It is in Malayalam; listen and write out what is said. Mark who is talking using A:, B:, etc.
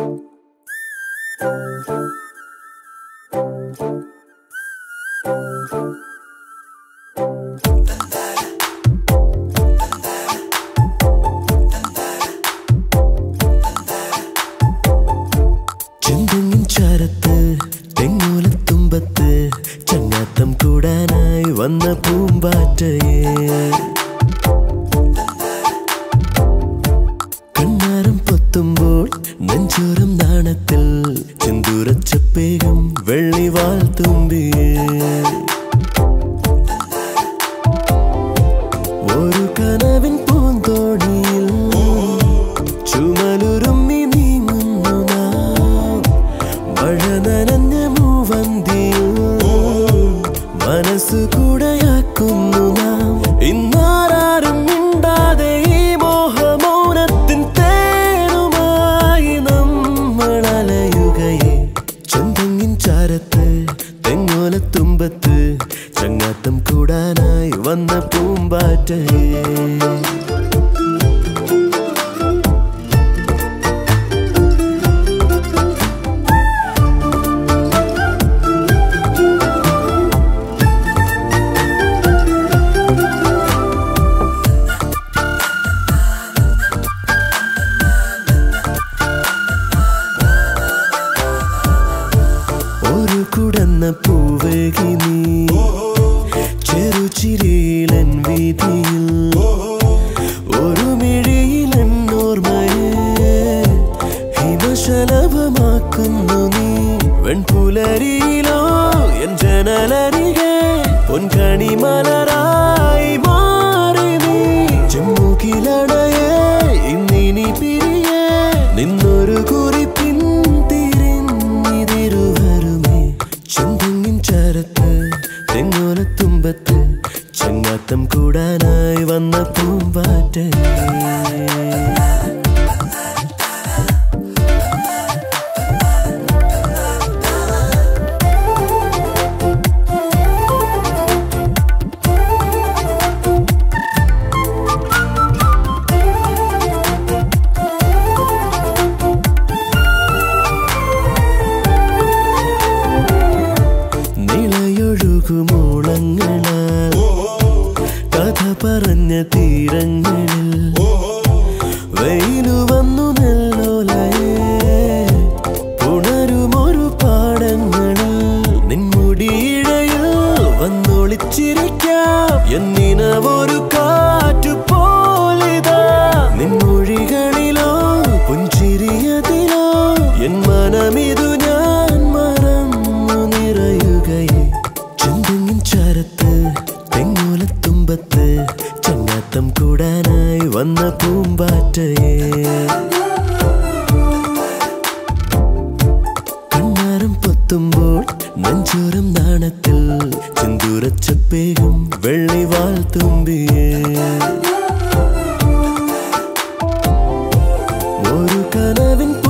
A: ചെന്തെങ്ങിൻ ചാരത്ത് തെങ്ങോലത്തുമ്പത്ത് ചങ്ങാത്തം കൂടാനായി വന്ന പൂമ്പാറ്റയെ കണ്ണാരം പൊത്തുമ്പോൾ നെഞ്ചോരം നാണത്തിൽ ചെന്തൂരച്ചപ്പേകം വെള്ളിവാൾ തുമ്പിയെ ഒരു കനവിൻ പൂന്തോണിയിൽ ചുമലുരുമ്മി നീങ്ങുന്നു നാം മഴ നനഞ്ഞ മൂവന്തിയിൽ മനസ്സു കൂടെയാക്കുന്നു നാം ഇന്നാരും മിണ്ടാതെ ഈ മോഹമൗനത്തിൻ തേനുമായി നമ്മൾ അലയുകയെ ചെന്തെങ്ങിൻ ചാരത്ത് തെങ്ങോലത്തുമ്പത്ത് ചങ്ങാത്തം കൂടാനായി വന്ന പൂമ്പാറ്റയെ ഒരു കുടന്ന പൂവേകി നീ ചെറുചിരിയിലൻ വീതിയിൽ ഒരു മിഴിയിലൻ ഓർമ്മയെ ഹിമശലഭമാക്കുന്നു നീ വെൺപുലരിയിലോ എൻ ജനലരികെ പൊൻകണിമലരായി മാറി നീ ചെമ്മുകിലടയെ ഇന്നിനി പിരിയെ നിന്നൊരു കുറിപ്പിൻ തിരിഞ്ഞിതിരുവരുമേ ചെന്തെങ്ങിൻ ചാരത്ത് തെങ്ങോലത്തുമ്പത്ത് ചങ്ങാത്തം കൂടാനായി വന്ന പൂമ്പാറ്റയെ നിളയൊഴുകുമൂളങ്ങളാൽ കഥ പറഞ്ഞ തീരങ്ങളിൽ വെയിലു വന്നു നെല്ലോലയെ പുണരുമൊരു പാടങ്ങളിൽ നിൻമുടിയിഴയിൽ വന്നൊളിച്ചിരിക്കാം എന്നിനവൊരു കാറ്റുപോലിതാ നിൻമൊഴികളിലോ പുഞ്ചിരിയതിലോ എൻ മനമിതു ഞാൻ മറന്നു നിറയുകയെ ചെന്തെങ്ങിൻ ചാരത്ത് തെങ്ങോലത്തുമ്പത്ത് ചങ്ങാത്തം കൂടാനായി വന്ന പൂമ്പാറ്റയെ കണ്ണാരം പൊത്തുമ്പോൾ നെഞ്ചോരം നാണത്തിൽ ചെന്തൂരച്ചപ്പേകം വെള്ളിവാൾ തുമ്പിയെ ഒരു കനവിൻ